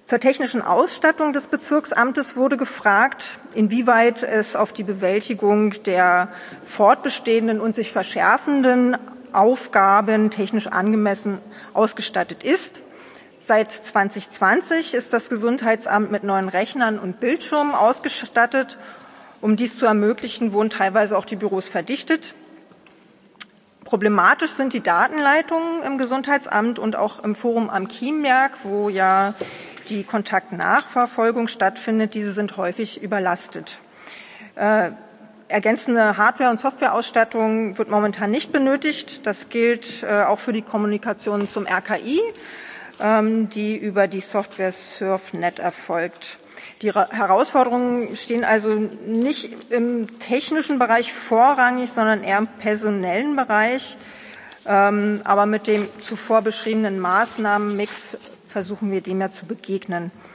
Zur technischen Ausstattung des Bezirksamtes wurde gefragt, inwieweit es auf die Bewältigung der fortbestehenden und sich verschärfenden Aufgaben technisch angemessen ausgestattet ist. Seit 2020 ist das Gesundheitsamt mit neuen Rechnern und Bildschirmen ausgestattet. Um dies zu ermöglichen, wurden teilweise auch die Büros verdichtet. Problematisch sind die Datenleitungen im Gesundheitsamt und auch im Forum am Chiemberg, wo ja die Kontaktnachverfolgung stattfindet. Diese sind häufig überlastet. Ergänzende Hardware- und Softwareausstattung wird momentan nicht benötigt. Das gilt auch für die Kommunikation zum RKI, die über die Software SurfNet erfolgt. Die Herausforderungen stehen also nicht im technischen Bereich vorrangig, sondern eher im personellen Bereich. Aber mit dem zuvor beschriebenen Maßnahmenmix versuchen wir dem ja zu begegnen.